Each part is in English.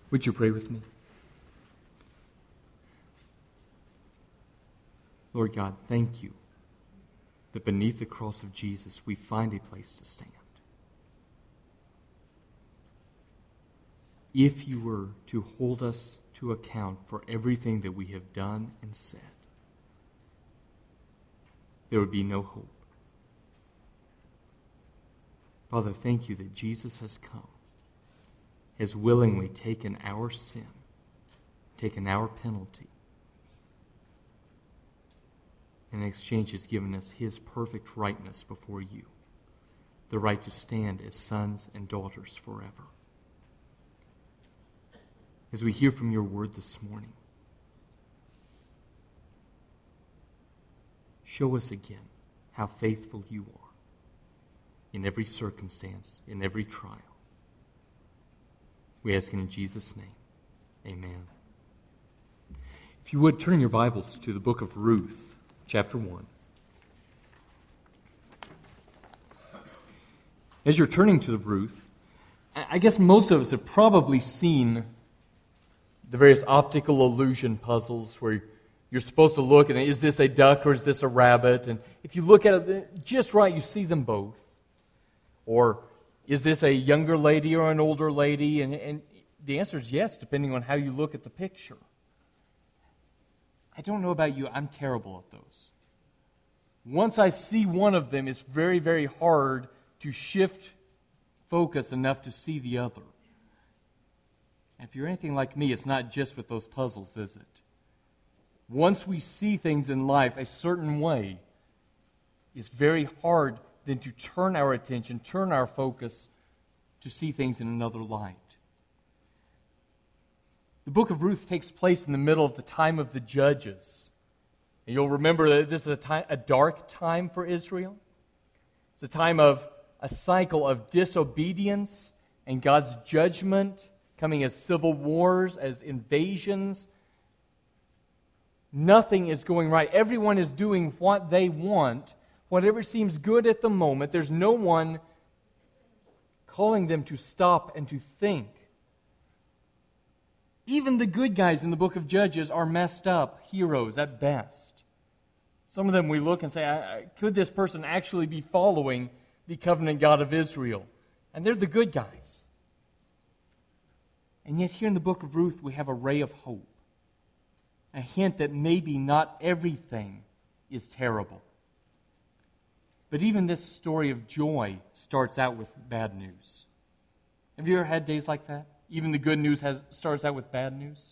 Would you pray with me? Lord God, thank you that beneath the cross of Jesus we find a place to stand. If you were to hold us to account for everything that we have done and said, there would be no hope. Father, thank you that Jesus has come, has willingly taken our sin, taken our penalty, and in exchange has given us his perfect rightness before you, the right to stand as sons and daughters forever. As we hear from your word this morning, show us again how faithful you are in every circumstance, in every trial. We ask in Jesus' name. Amen. If you would, turn your Bibles to the book of Ruth, chapter 1. As you're turning to the Ruth, I guess most of us have probably seen the various optical illusion puzzles where you're supposed to look and is this a duck or is this a rabbit? And if you look at it just right, you see them both. Or is this a younger lady or an older lady? And the answer is yes, depending on how you look at the picture. I don't know about you, I'm terrible at those. Once I see one of them, it's very, very hard to shift focus enough to see the other. And if you're anything like me, it's not just with those puzzles, is it? Once we see things in life a certain way, it's very hard then to turn our attention, turn our focus to see things in another light. The book of Ruth takes place in the middle of the time of the Judges. And you'll remember that this is a dark time for Israel. It's a time of a cycle of disobedience and God's judgment coming as civil wars, as invasions. Nothing is going right. Everyone is doing what they want, whatever seems good at the moment. There's no one calling them to stop and to think. Even the good guys in the book of Judges are messed up heroes at best. Some of them we look and say, could this person actually be following the covenant God of Israel? And they're the good guys. And yet here in the book of Ruth we have a ray of hope. A hint that maybe not everything is terrible. But even this story of joy starts out with bad news. Have you ever had days like that? Even the good news starts out with bad news.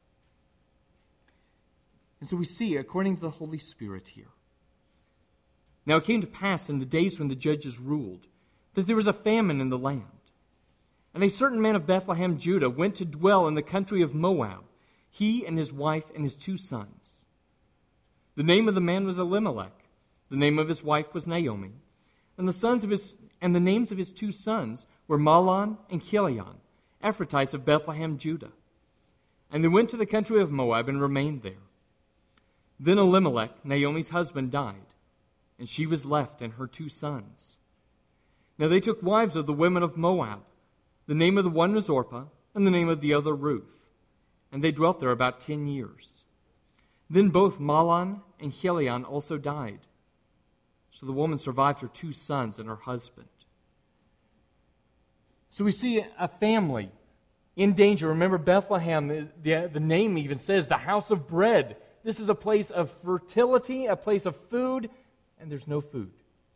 And so we see, according to the Holy Spirit here, now it came to pass in the days when the judges ruled that there was a famine in the land. And a certain man of Bethlehem, Judah, went to dwell in the country of Moab, he and his wife and his 2 sons. The name of the man was Elimelech. The name of his wife was Naomi. And the names of his 2 sons were Mahlon and Chilion, Ephrathites of Bethlehem, Judah. And they went to the country of Moab and remained there. Then Elimelech, Naomi's husband, died, and she was left and her 2 sons. Now they took wives of the women of Moab. The name of the one was Orpah, and the name of the other Ruth. And they dwelt there about 10 years. Then both Mahlon and Chilion also died. So the woman survived her 2 sons and her husband. So we see a family in danger. Remember, Bethlehem, the name even says the house of bread. This is a place of fertility, a place of food, and there's no food.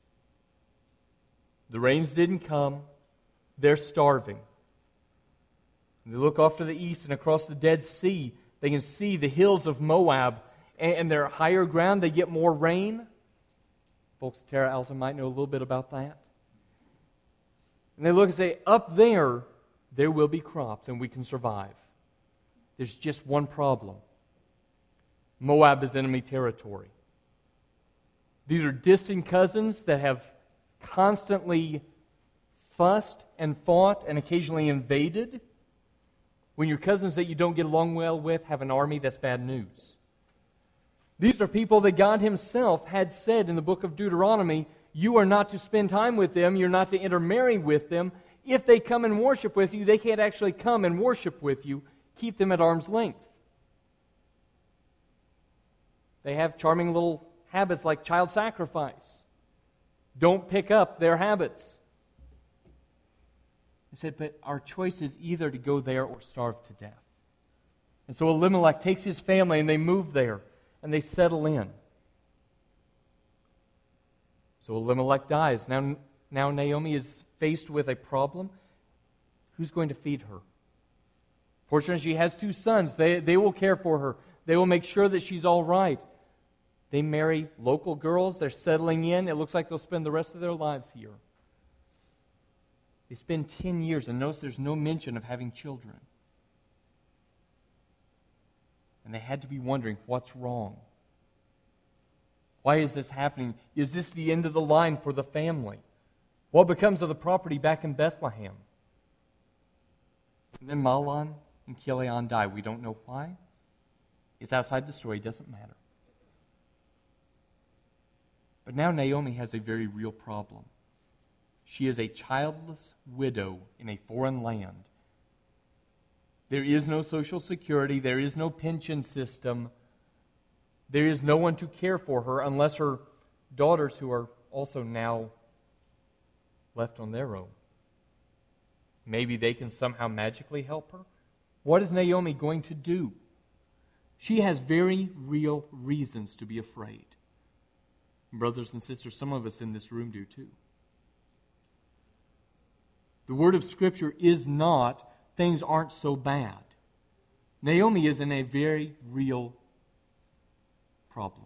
The rains didn't come. They're starving. They look off to the east and across the Dead Sea. They can see the hills of Moab, and they're higher ground. They get more rain. Folks at Terra Alta might know a little bit about that. And they look and say, up there will be crops and we can survive. There's just one problem. Moab is enemy territory. These are distant cousins that have constantly fussed and fought and occasionally invaded. When your cousins that you don't get along well with have an army, that's bad news. These are people that God Himself had said in the book of Deuteronomy, you are not to spend time with them, you're not to intermarry with them. if they come and worship with you, they can't actually come and worship with you. Keep them at arm's length. They have charming little habits like child sacrifice. Don't pick up their habits. He said, but our choice is either to go there or starve to death. And so Elimelech takes his family and they move there and they settle in. So Elimelech dies. Now Naomi is faced with a problem. Who's going to feed her? Fortunately, she has 2 sons. They will care for her. They will make sure that she's all right. They marry local girls. They're settling in. It looks like they'll spend the rest of their lives here. They spend 10 years, and notice there's no mention of having children. And they had to be wondering, what's wrong? Why is this happening? Is this the end of the line for the family? What becomes of the property back in Bethlehem? And then Mahlon and Chilion die. We don't know why. It's outside the story. It doesn't matter. But now Naomi has a very real problem. She is a childless widow in a foreign land. There is no social security. There is no pension system. There is no one to care for her unless her daughters, who are also now left on their own. Maybe they can somehow magically help her. What is Naomi going to do? She has very real reasons to be afraid. Brothers and sisters, some of us in this room do too. The word of Scripture is not, things aren't so bad. Naomi is in a very real problem.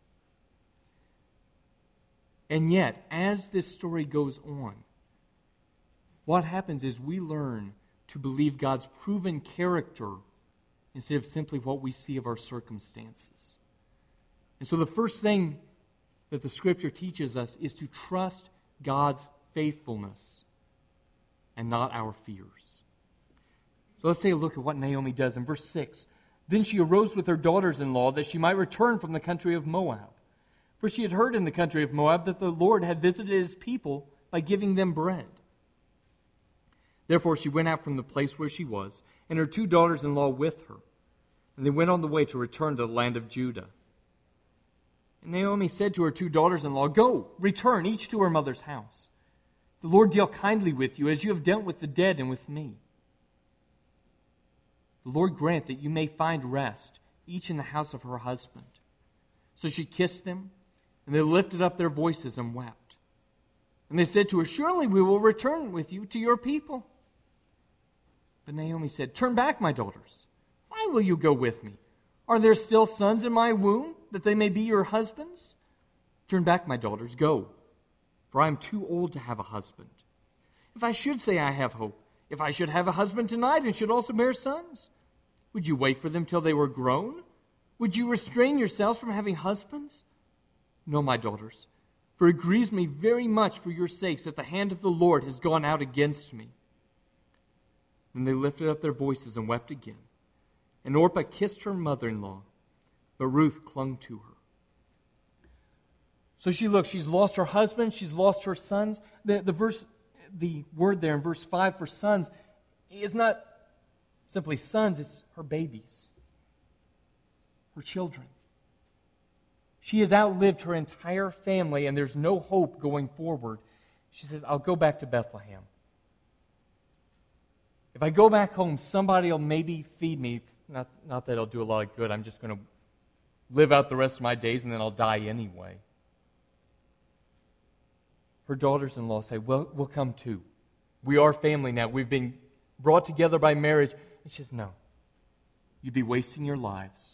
And yet, as this story goes on, what happens is we learn to believe God's proven character instead of simply what we see of our circumstances. And so the first thing that the Scripture teaches us is to trust God's faithfulness and not our fears. So let's take a look at what Naomi does in verse 6. Then she arose with her daughters-in-law that she might return from the country of Moab. For she had heard in the country of Moab that the Lord had visited his people by giving them bread. Therefore she went out from the place where she was, and her 2 daughters-in-law with her. And they went on the way to return to the land of Judah. And Naomi said to her 2 daughters-in-law, Go, return, each to her mother's house. The Lord deal kindly with you, as you have dealt with the dead and with me. The Lord grant that you may find rest, each in the house of her husband. So she kissed them, and they lifted up their voices and wept. And they said to her, Surely we will return with you to your people. But Naomi said, Turn back, my daughters. Why will you go with me? Are there still sons in my womb, that they may be your husbands? Turn back, my daughters, go, for I am too old to have a husband. If I should say I have hope, if I should have a husband tonight and should also bear sons, would you wait for them till they were grown? Would you restrain yourselves from having husbands? No, my daughters, for it grieves me very much for your sakes that the hand of the Lord has gone out against me. Then they lifted up their voices and wept again. And Orpah kissed her mother-in-law, but Ruth clung to her. So she's lost her husband, she's lost her sons. The word there in verse 5 for sons is not simply sons, it's her babies, her children. She has outlived her entire family, and there's no hope going forward. She says, I'll go back to Bethlehem. If I go back home, somebody will maybe feed me. Not that it'll do a lot of good. I'm just going to live out the rest of my days, and then I'll die anyway. Her daughters-in-law say, well, we'll come too. We are family now. We've been brought together by marriage. And she says, no. You'd be wasting your lives.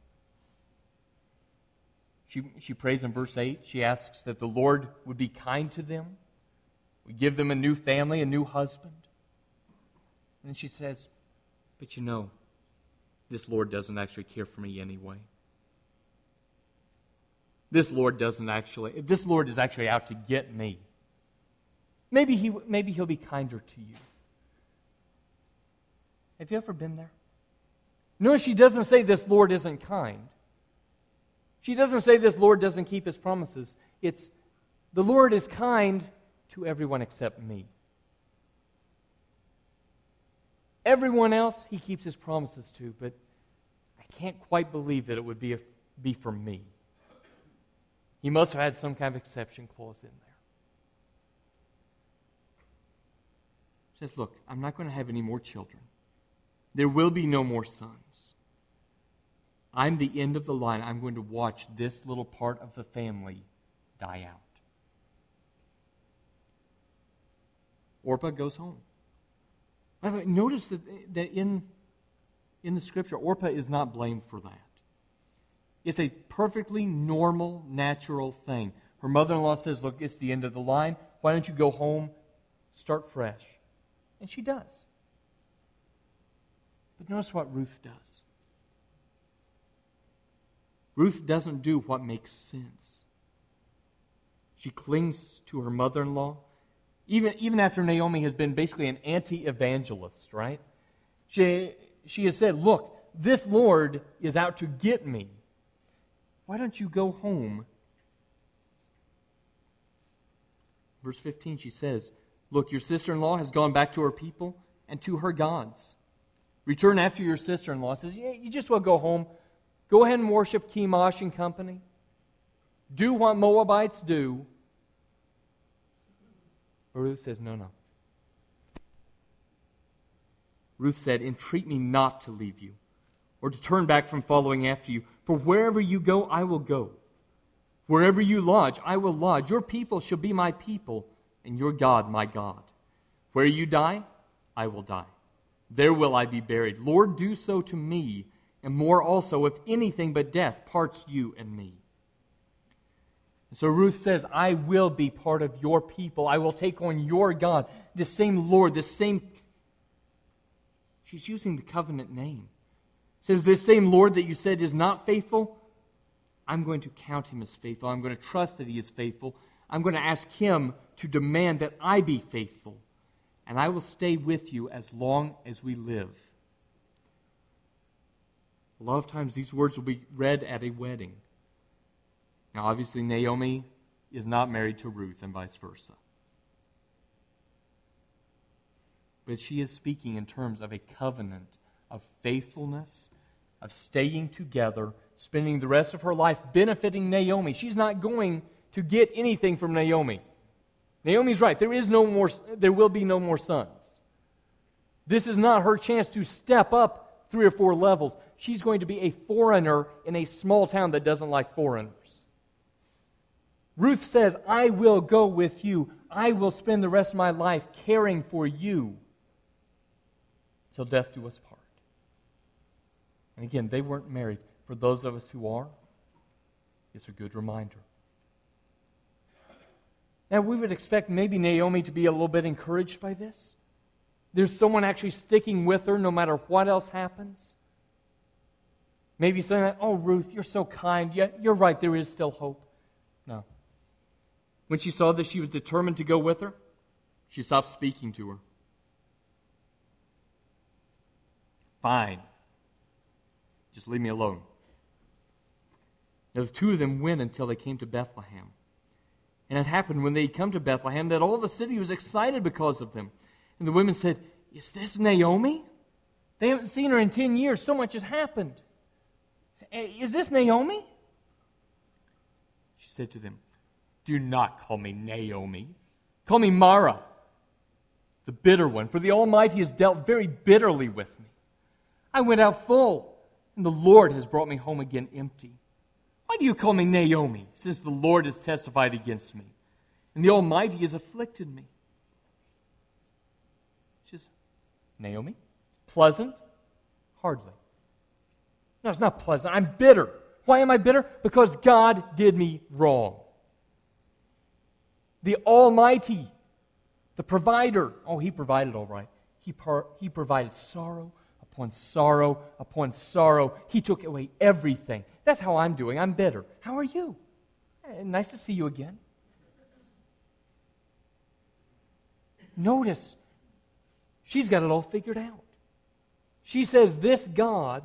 She prays in verse 8. She asks that the Lord would be kind to them. Would give them a new family, a new husband. And she says, but you know, this Lord doesn't actually care for me anyway. This Lord is actually out to get me. Maybe he'll be kinder to you. Have you ever been there? Notice she doesn't say this Lord isn't kind. She doesn't say this Lord doesn't keep his promises. It's the Lord is kind to everyone except me. Everyone else, he keeps his promises to, but I can't quite believe that it would be for me. He must have had some kind of exception clause in there. He says, look, I'm not going to have any more children. There will be no more sons. I'm the end of the line. I'm going to watch this little part of the family die out. Orpah goes home. By the way, notice that in the Scripture, Orpah is not blamed for that. It's a perfectly normal, natural thing. Her mother-in-law says, look, it's the end of the line. Why don't you go home, start fresh? And she does. But notice what Ruth does. Ruth doesn't do what makes sense. She clings to her mother-in-law, even after Naomi has been basically an anti-evangelist, right? She has said, look, this Lord is out to get me. Why don't you go home? Verse 15, she says, look, your sister-in-law has gone back to her people and to her gods. Return after your sister-in-law. Says, yeah, you just will go home. Go ahead and worship Chemosh and company. Do what Moabites do. But Ruth says, no. Ruth said, entreat me not to leave you, or to turn back from following after you. For wherever you go, I will go. Wherever you lodge, I will lodge. Your people shall be my people, and your God my God. Where you die, I will die. There will I be buried. Lord, do so to me, and more also, if anything but death parts you and me. And so Ruth says, I will be part of your people. I will take on your God, the same Lord, the same... She's using the covenant name. Says, this same Lord that you said is not faithful, I'm going to count him as faithful. I'm going to trust that he is faithful. I'm going to ask him to demand that I be faithful. And I will stay with you as long as we live. A lot of times these words will be read at a wedding. Now, obviously, Naomi is not married to Ruth and vice versa. But she is speaking in terms of a covenant of faithfulness, of staying together, spending the rest of her life benefiting Naomi. She's not going to get anything from Naomi. Naomi's right. There will be no more sons. This is not her chance to step up 3 or 4 levels. She's going to be a foreigner in a small town that doesn't like foreigners. Ruth says, I will go with you. I will spend the rest of my life caring for you till death do us part. And again, they weren't married. For those of us who are, it's a good reminder. Now, we would expect maybe Naomi to be a little bit encouraged by this. There's someone actually sticking with her no matter what else happens. Maybe saying that, oh, Ruth, you're so kind. Yeah, you're right, there is still hope. No. When she saw that she was determined to go with her, she stopped speaking to her. Fine. Just leave me alone. Now, the 2 of them went until they came to Bethlehem. And it happened when they had come to Bethlehem that all the city was excited because of them. And the women said, is this Naomi? They haven't seen her in 10 years. So much has happened. Is this Naomi? She said to them, do not call me Naomi. Call me Mara, the bitter one. For the Almighty has dealt very bitterly with me. I went out full, and the Lord has brought me home again empty. Why do you call me Naomi, since the Lord has testified against me, and the Almighty has afflicted me? She says, Naomi? Pleasant? Hardly. No, it's not pleasant. I'm bitter. Why am I bitter? Because God did me wrong. The Almighty, the provider, He provided all right. He provided sorrow upon sorrow upon sorrow. He took away everything. That's how I'm doing. I'm bitter. How are you? Nice to see you again. Notice, she's got it all figured out. She says this God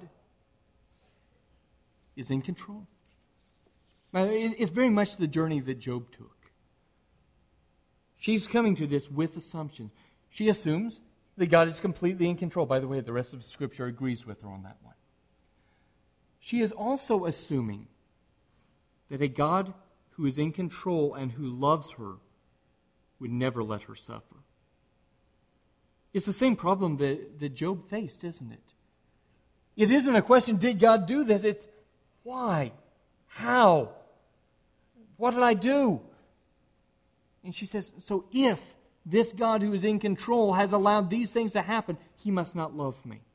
is in control. Now, it's very much the journey that Job took. She's coming to this with assumptions. She assumes that God is completely in control. By the way, the rest of Scripture agrees with her on that one. She is also assuming that a God who is in control and who loves her would never let her suffer. It's the same problem that Job faced, isn't it? It isn't a question, did God do this? It's why? How? What did I do? And she says, so if this God who is in control has allowed these things to happen, He must not love me.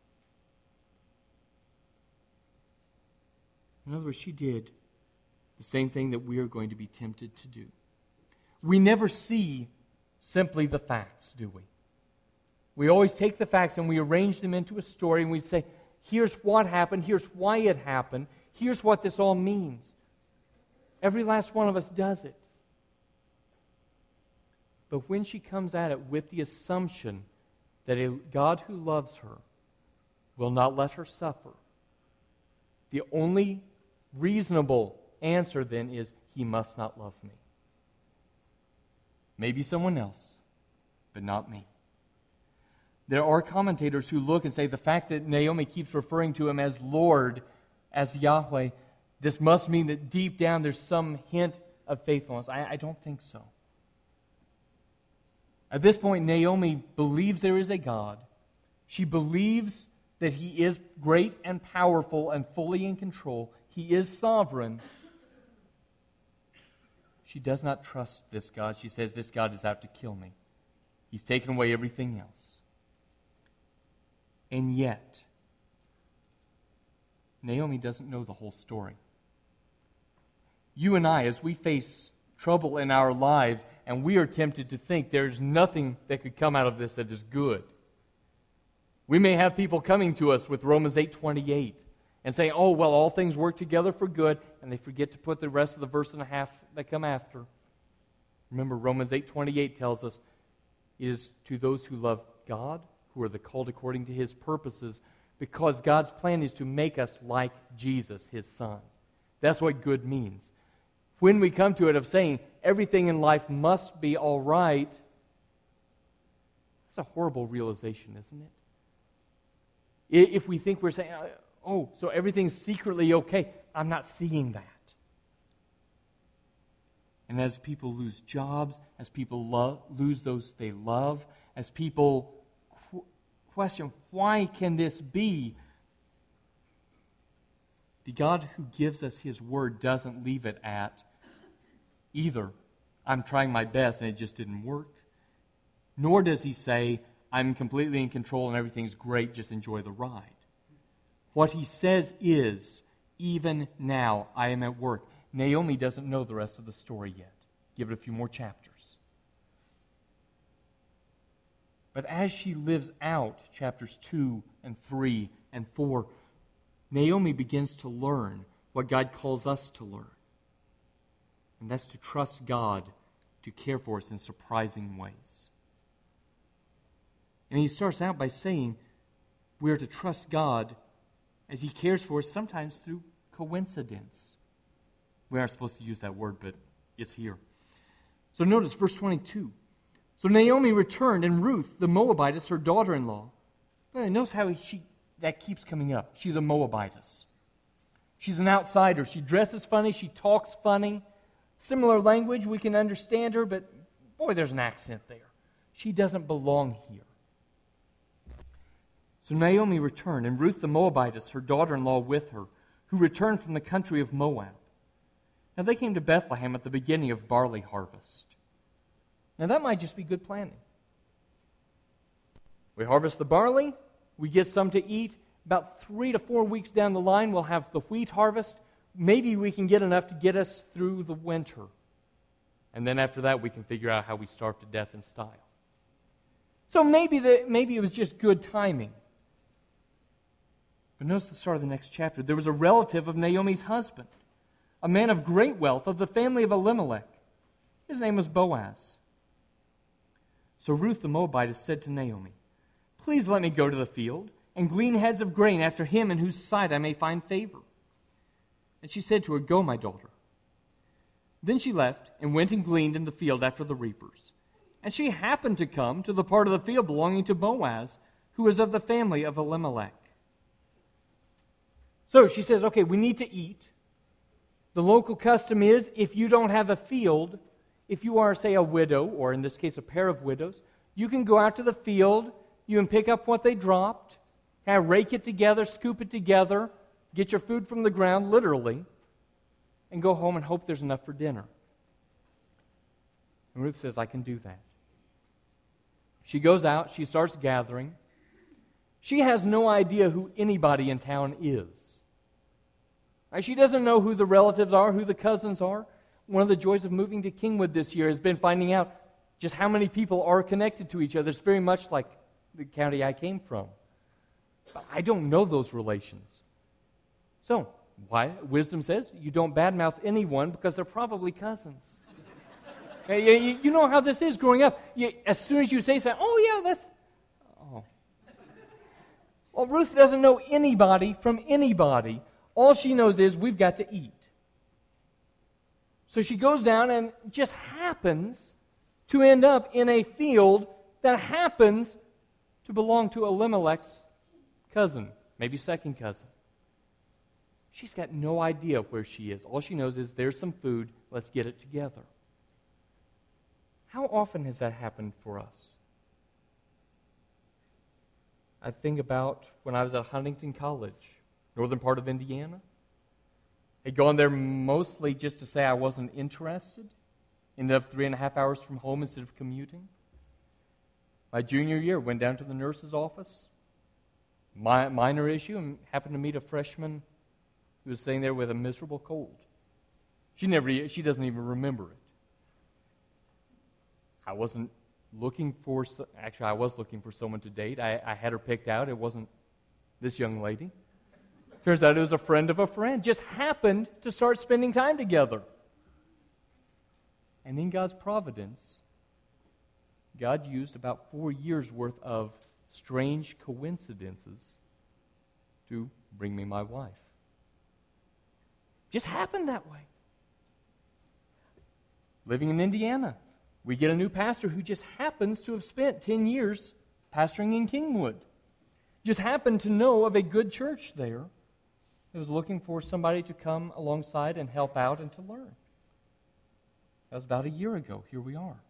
In other words, she did the same thing that we are going to be tempted to do. We never see simply the facts, do we? We always take the facts and we arrange them into a story and we say, here's what happened, here's why it happened, here's what this all means. Every last one of us does it. But when she comes at it with the assumption that a God who loves her will not let her suffer, the only reasonable answer then is, He must not love me. Maybe someone else, but not me. There are commentators who look and say the fact that Naomi keeps referring to Him as Lord, as Yahweh, this must mean that deep down there's some hint of faithfulness. I don't think so. At this point, Naomi believes there is a God. She believes that He is great and powerful and fully in control. He is sovereign. She does not trust this God. She says, this God is out to kill me. He's taken away everything else. And yet, Naomi doesn't know the whole story. You and I, as we face trouble in our lives, and we are tempted to think there's nothing that could come out of this that is good. We may have people coming to us with Romans 8:28 and saying, oh, well, all things work together for good, and they forget to put the rest of the verse and a half that come after. Remember, Romans 8:28 tells us, it is to those who love God, who are the called according to His purposes, because God's plan is to make us like Jesus, His Son. That's what good means. When we come to it of saying everything in life must be all right, it's a horrible realization, isn't it? If we think we're saying, oh, so everything's secretly okay, I'm not seeing that. And as people lose jobs, as people lose those they love, as people question, why can this be? The God who gives us His Word doesn't leave it at either I'm trying my best and it just didn't work, nor does He say, I'm completely in control and everything's great, just enjoy the ride. What He says is, even now I am at work. Naomi doesn't know the rest of the story yet. Give it a few more chapters. But as she lives out chapters 2 and 3 and 4, Naomi begins to learn what God calls us to learn. And that's to trust God to care for us in surprising ways. And he starts out by saying we are to trust God as He cares for us, sometimes through coincidence. We aren't supposed to use that word, but it's here. So notice verse 22. So Naomi returned, and Ruth, the Moabitess, her daughter-in-law. Notice how that keeps coming up. She's a Moabitess. She's an outsider. She dresses funny. She talks funny. Similar language, we can understand her, but boy, there's an accent there. She doesn't belong here. So Naomi returned, and Ruth the Moabitess, her daughter-in-law, with her, who returned from the country of Moab. Now they came to Bethlehem at the beginning of barley harvest. Now that might just be good planning. We harvest the barley, we get some to eat. About 3 to 4 weeks down the line, we'll have the wheat harvest. Maybe we can get enough to get us through the winter. And then after that, we can figure out how we starve to death in style. So maybe it was just good timing. But notice the start of the next chapter. There was a relative of Naomi's husband, a man of great wealth of the family of Elimelech. His name was Boaz. So Ruth the Moabitess said to Naomi, please let me go to the field and glean heads of grain after him in whose sight I may find favor. And she said to her, go, my daughter. Then she left and went and gleaned in the field after the reapers. And she happened to come to the part of the field belonging to Boaz, who was of the family of Elimelech. So she says, okay, we need to eat. The local custom is, if you don't have a field, if you are, say, a widow, or in this case, a pair of widows, you can go out to the field, you can pick up what they dropped, kind of rake it together, scoop it together, get your food from the ground, literally, and go home and hope there's enough for dinner. And Ruth says, I can do that. She goes out, she starts gathering. She has no idea who anybody in town is. Right? She doesn't know who the relatives are, who the cousins are. One of the joys of moving to Kingwood this year has been finding out just how many people are connected to each other. It's very much like the county I came from. But I don't know those relations. So, why? Wisdom says you don't badmouth anyone because they're probably cousins. Okay, you know how this is growing up. As soon as you say something, oh yeah, that's... Oh. Well, Ruth doesn't know anybody from anybody. All she knows is we've got to eat. So she goes down and just happens to end up in a field that happens to belong to Elimelech's cousin, maybe second cousin. She's got no idea where she is. All she knows is there's some food, let's get it together. How often has that happened for us? I think about when I was at Huntington College, northern part of Indiana. I'd gone there mostly just to say I wasn't interested. Ended up 3.5 hours from home instead of commuting. My junior year, went down to the nurse's office. Minor issue, and happened to meet a freshman who was sitting there with a miserable cold. She doesn't even remember it. I wasn't looking for, actually I was looking for someone to date. I had her picked out. It wasn't this young lady. Turns out it was a friend of a friend. Just happened to start spending time together. And in God's providence, God used about 4 years' worth of strange coincidences to bring me my wife. Just happened that way. Living in Indiana, we get a new pastor who just happens to have spent 10 years pastoring in Kingwood. Just happened to know of a good church there that was looking for somebody to come alongside and help out and to learn. That was about a year ago. Here we are.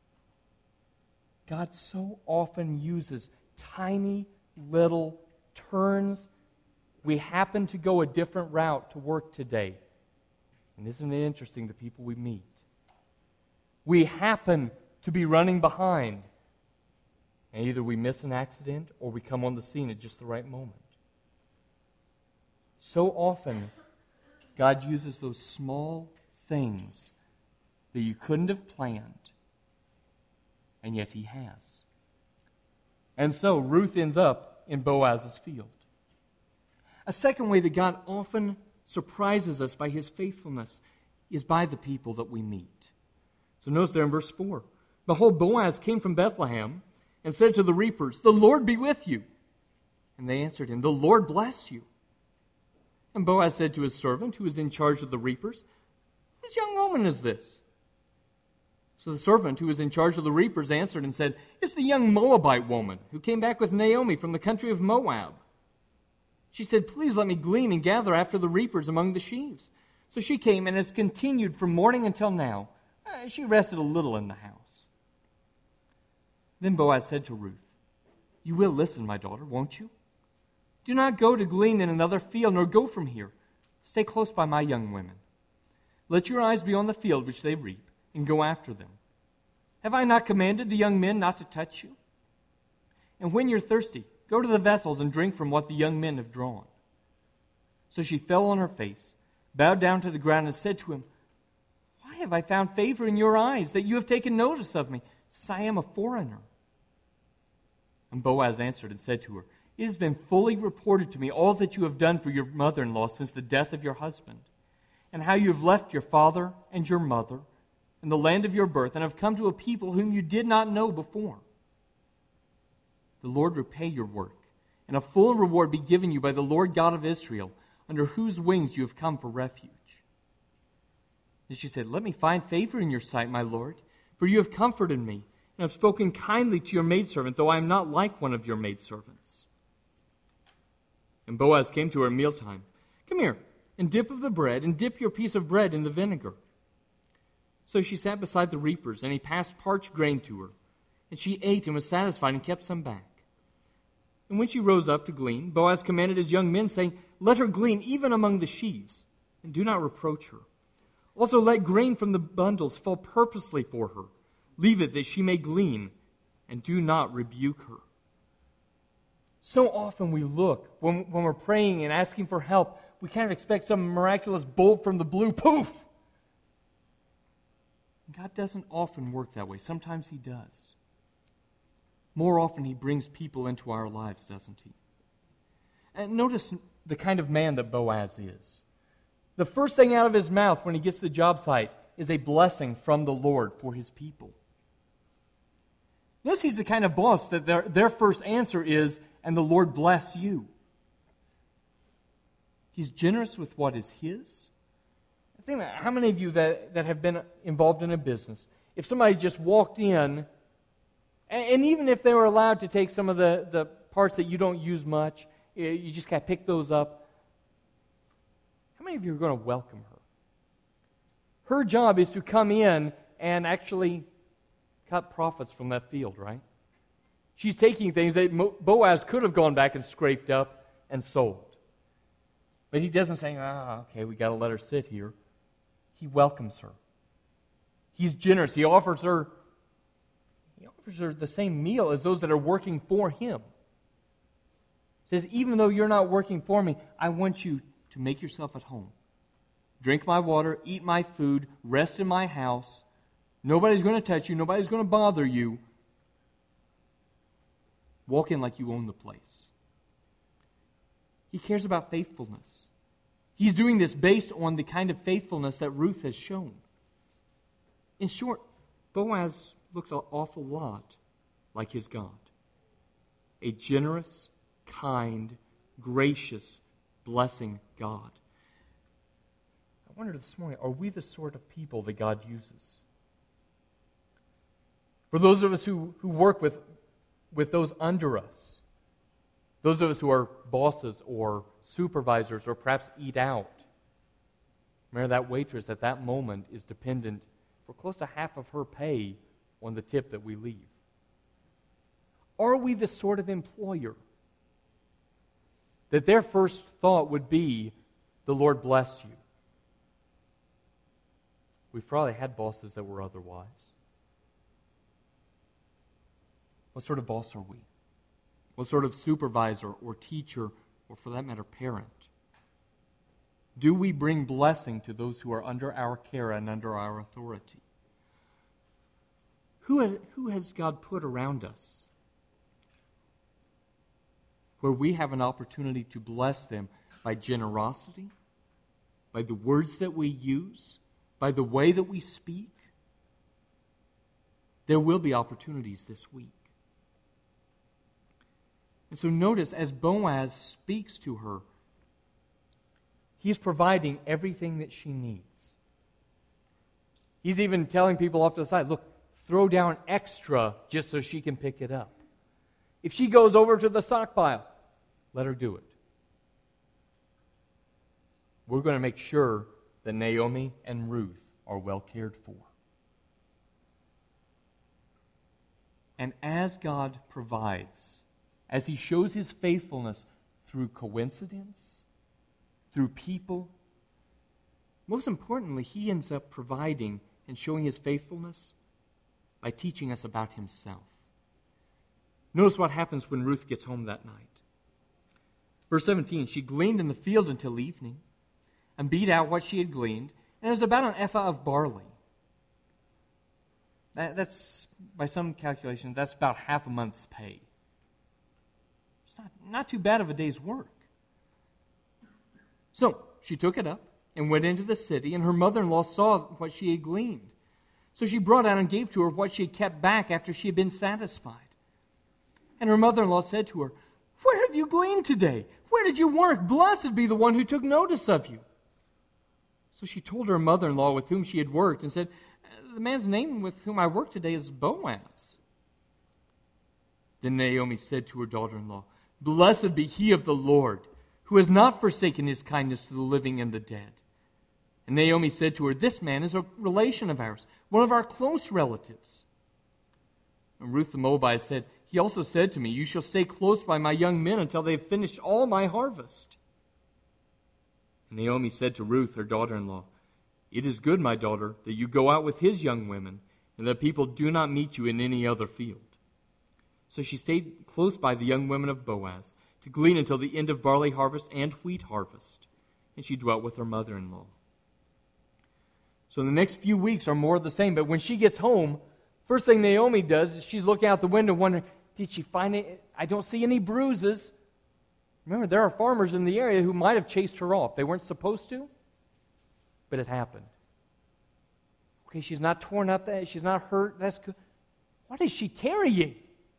God so often uses tiny little turns. We happen to go a different route to work today. And isn't it interesting, the people we meet? We happen to be running behind. And either we miss an accident or we come on the scene at just the right moment. So often, God uses those small things that you couldn't have planned, and yet He has. And so Ruth ends up in Boaz's field. A second way that God often surprises us by His faithfulness is by the people that we meet. So notice there in verse 4, behold, Boaz came from Bethlehem and said to the reapers, the Lord be with you. And they answered him, the Lord bless you. And Boaz said to his servant, who was in charge of the reapers, whose young woman is this? So the servant who was in charge of the reapers answered and said, it's the young Moabite woman who came back with Naomi from the country of Moab. She said, please let me glean and gather after the reapers among the sheaves. So she came and has continued from morning until now. She rested a little in the house. Then Boaz said to Ruth, you will listen, my daughter, won't you? Do not go to glean in another field, nor go from here. Stay close by my young women. Let your eyes be on the field which they reap, and go after them. Have I not commanded the young men not to touch you? And when you're thirsty, go to the vessels and drink from what the young men have drawn. So she fell on her face, bowed down to the ground, and said to him, why have I found favor in your eyes, that you have taken notice of me, since I am a foreigner? And Boaz answered and said to her, it has been fully reported to me all that you have done for your mother-in-law since the death of your husband, and how you have left your father and your mother and the land of your birth, and have come to a people whom you did not know before. The Lord repay your work, and a full reward be given you by the Lord God of Israel, under whose wings you have come for refuge. And she said, let me find favor in your sight, my Lord, for you have comforted me, and I've spoken kindly to your maidservant, though I am not like one of your maidservants. And Boaz came to her at mealtime. Come here, and dip of the bread, and dip your piece of bread in the vinegar. So she sat beside the reapers, and he passed parched grain to her. And she ate and was satisfied and kept some back. And when she rose up to glean, Boaz commanded his young men, saying, Let her glean even among the sheaves, and do not reproach her. Also let grain from the bundles fall purposely for her. Leave it that she may glean, and do not rebuke her. So often we look, when we're praying and asking for help, we kind of expect some miraculous bolt from the blue, poof! God doesn't often work that way. Sometimes He does. More often He brings people into our lives, doesn't He? And notice the kind of man that Boaz is. The first thing out of his mouth when he gets to the job site is a blessing from the Lord for his people. Notice he's the kind of boss that their first answer is, and the Lord bless you. He's generous with what is his. Think about how many of you that have been involved in a business, if somebody just walked in, and even if they were allowed to take some of the parts that you don't use much, you just kind of pick those up, how many of you are going to welcome her? Her job is to come in and actually cut profits from that field, right? She's taking things that Boaz could have gone back and scraped up and sold. But he doesn't say, okay, we got to let her sit here. He welcomes her. He's generous. He offers her the same meal as those that are working for him. He says, even though you're not working for me, I want you to make yourself at home. Drink my water, eat my food, rest in my house. Nobody's going to touch you. Nobody's going to bother you. Walk in like you own the place. He cares about faithfulness. He's doing this based on the kind of faithfulness that Ruth has shown. In short, Boaz looks an awful lot like his God. A generous, kind, gracious, blessing God. I wonder this morning, are we the sort of people that God uses? For those of us who work with those under us, those of us who are bosses or supervisors or perhaps eat out, remember that waitress at that moment is dependent for close to half of her pay on the tip that we leave. Are we the sort of employer that their first thought would be, the Lord bless you? We've probably had bosses that were otherwise. What sort of boss are we? What sort of supervisor or teacher, or for that matter, parent? Do we bring blessing to those who are under our care and under our authority? Who has God put around us where we have an opportunity to bless them by generosity, by the words that we use, by the way that we speak? There will be opportunities this week. And so notice, as Boaz speaks to her, he's providing everything that she needs. He's even telling people off to the side, look, throw down extra just so she can pick it up. If she goes over to the stockpile, let her do it. We're going to make sure that Naomi and Ruth are well cared for. And as God provides, as He shows His faithfulness through coincidence, through people, most importantly, He ends up providing and showing His faithfulness by teaching us about Himself. Notice what happens when Ruth gets home that night. Verse 17, she gleaned in the field until evening and beat out what she had gleaned, and it was about an ephah of barley. That's, by some calculations, that's about half a month's pay. It's not too bad of a day's work. So she took it up and went into the city, and her mother-in-law saw what she had gleaned. So she brought out and gave to her what she had kept back after she had been satisfied. And her mother-in-law said to her, "Where have you gleaned today? Where did you work? Blessed be the one who took notice of you." So she told her mother-in-law with whom she had worked and said, "The man's name with whom I work today is Boaz." Then Naomi said to her daughter-in-law, "Blessed be he of the Lord, who has not forsaken his kindness to the living and the dead." And Naomi said to her, "This man is a relation of ours, one of our close relatives." And Ruth the Moabite said, "He also said to me, 'You shall stay close by my young men until they have finished all my harvest.'" And Naomi said to Ruth, her daughter-in-law, "It is good, my daughter, that you go out with his young women, and that people do not meet you in any other field." So she stayed close by the young women of Boaz to glean until the end of barley harvest and wheat harvest, and she dwelt with her mother-in-law. So the next few weeks are more of the same, but when she gets home, first thing Naomi does is she's looking out the window wondering, did she find it? I don't see any bruises. Remember, there are farmers in the area who might have chased her off. They weren't supposed to, but it happened. Okay, she's not torn up, she's not hurt, that's good. What is she carrying?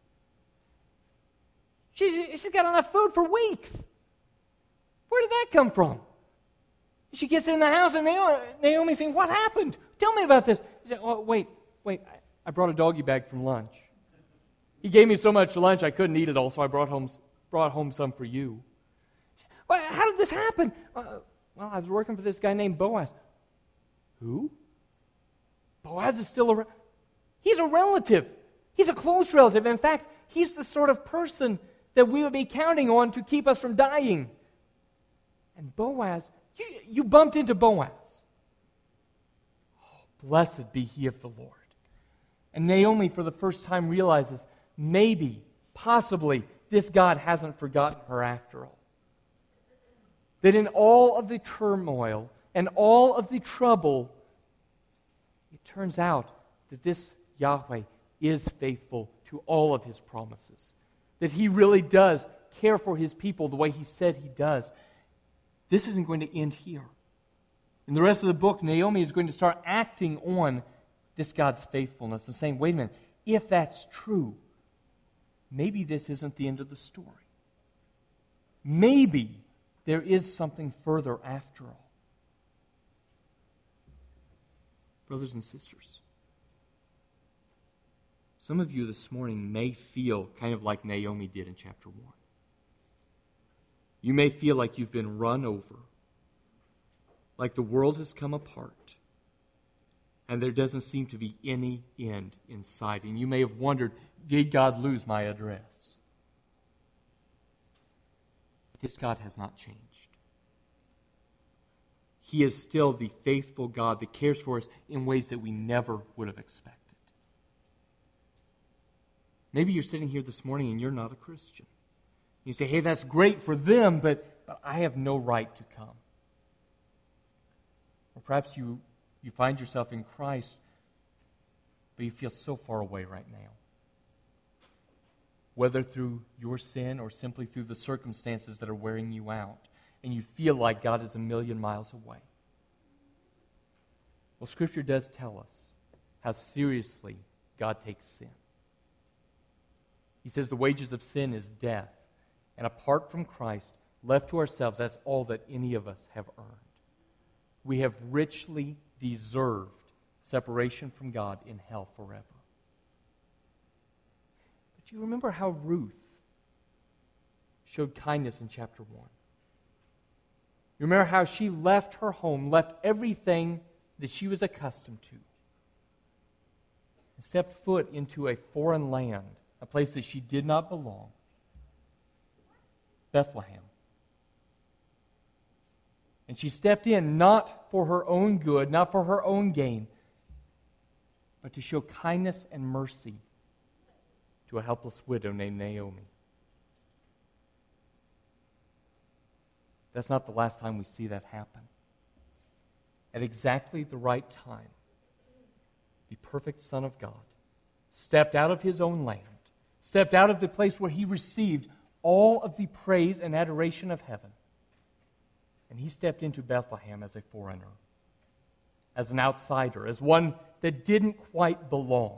She's got enough food for weeks. Where did that come from? She gets in the house and Naomi's saying, "What happened? Tell me about this." She said, "Oh, wait, I brought a doggy bag from lunch. He gave me so much lunch I couldn't eat it all, so I brought home some for you." "Well, how did this happen?" "Well, I was working for this guy named Boaz." "Who?" "Boaz is still he's a relative. He's a close relative. In fact, he's the sort of person that we would be counting on to keep us from dying." And Boaz, you bumped into Boaz. Oh, blessed be he of the Lord. And Naomi, for the first time, realizes maybe, possibly, this God hasn't forgotten her after all. That in all of the turmoil and all of the trouble, it turns out that this Yahweh is faithful to all of his promises. That he really does care for his people the way he said he does. This isn't going to end here. In the rest of the book, Naomi is going to start acting on this God's faithfulness and saying, wait a minute, if that's true, maybe this isn't the end of the story. Maybe there is something further after all. Brothers and sisters, some of you this morning may feel kind of like Naomi did in chapter 1. You may feel like you've been run over, like the world has come apart, and there doesn't seem to be any end in sight. And you may have wondered, did God lose my address? This God has not changed. He is still the faithful God that cares for us in ways that we never would have expected. Maybe you're sitting here this morning and you're not a Christian. You say, hey, that's great for them, but I have no right to come. Or perhaps you find yourself in Christ, but you feel so far away right now. Whether through your sin or simply through the circumstances that are wearing you out, and you feel like God is a million miles away. Well, Scripture does tell us how seriously God takes sin. He says the wages of sin is death. And apart from Christ, left to ourselves, that's all that any of us have earned. We have richly deserved separation from God in hell forever. But you remember how Ruth showed kindness in chapter 1. You remember how she left her home, left everything that she was accustomed to, and stepped foot into a foreign land, a place that she did not belong. Bethlehem. And she stepped in not for her own good, not for her own gain, but to show kindness and mercy to a helpless widow named Naomi. That's not the last time we see that happen. At exactly the right time, the perfect Son of God stepped out of his own land, stepped out of the place where he received all of the praise and adoration of heaven. And he stepped into Bethlehem as a foreigner, as an outsider, as one that didn't quite belong.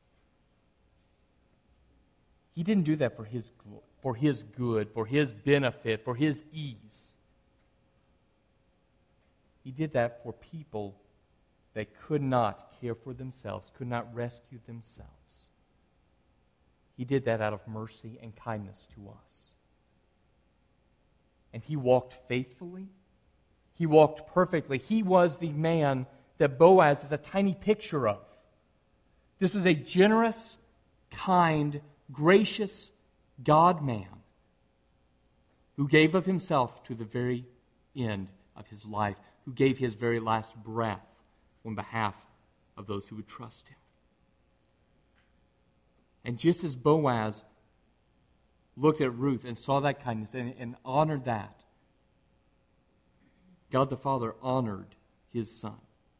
He didn't do that for his good, for his benefit, for his ease. He did that for people that could not care for themselves, could not rescue themselves. He did that out of mercy and kindness to us. And he walked faithfully. He walked perfectly. He was the man that Boaz is a tiny picture of. This was a generous, kind, gracious God-man who gave of himself to the very end of his life, who gave his very last breath on behalf of those who would trust him. And just as Boaz looked at Ruth and saw that kindness and honored that, God the Father honored his Son.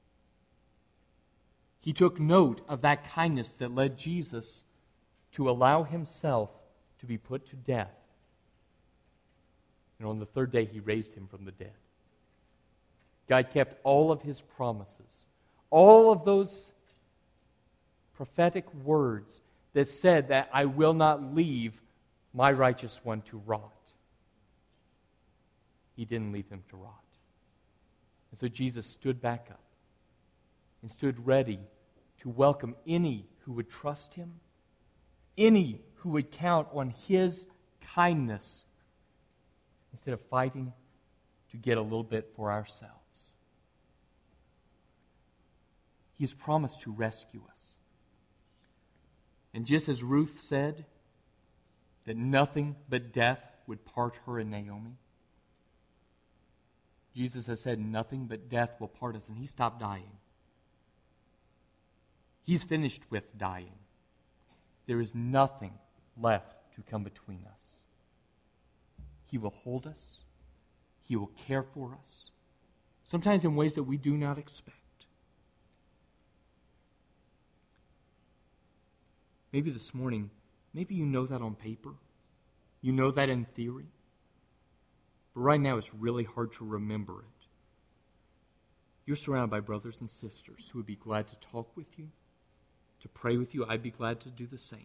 He took note of that kindness that led Jesus to allow himself to be put to death. And on the third day, he raised him from the dead. God kept all of his promises, all of those prophetic words that said that I will not leave my righteous one to rot. He didn't leave him to rot. And so Jesus stood back up and stood ready to welcome any who would trust him, any who would count on his kindness instead of fighting to get a little bit for ourselves. He has promised to rescue us. And just as Ruth said that nothing but death would part her and Naomi, Jesus has said nothing but death will part us, and he stopped dying. He's finished with dying. There is nothing left to come between us. He will hold us. He will care for us, sometimes in ways that we do not expect. Maybe this morning, maybe you know that on paper. You know that in theory. But right now it's really hard to remember it. You're surrounded by brothers and sisters who would be glad to talk with you, to pray with you. I'd be glad to do the same.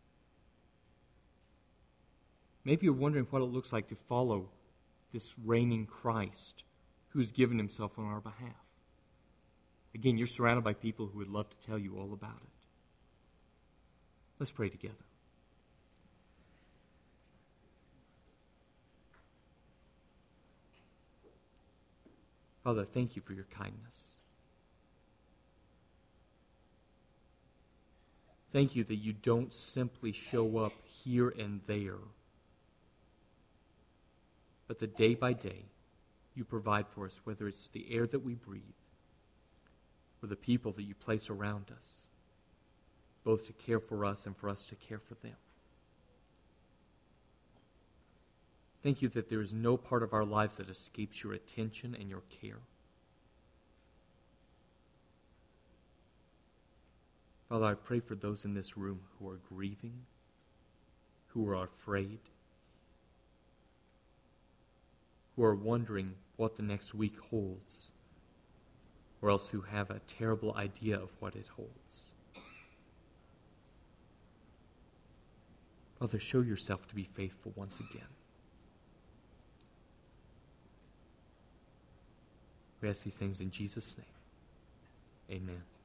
Maybe you're wondering what it looks like to follow this reigning Christ who has given himself on our behalf. Again, you're surrounded by people who would love to tell you all about it. Let's pray together. Father, thank you for your kindness. Thank you that you don't simply show up here and there, but that day by day you provide for us, whether it's the air that we breathe or the people that you place around us, both to care for us and for us to care for them. Thank you that there is no part of our lives that escapes your attention and your care. Father, I pray for those in this room who are grieving, who are afraid, who are wondering what the next week holds, or else who have a terrible idea of what it holds. Father, show yourself to be faithful once again. We ask these things in Jesus' name. Amen.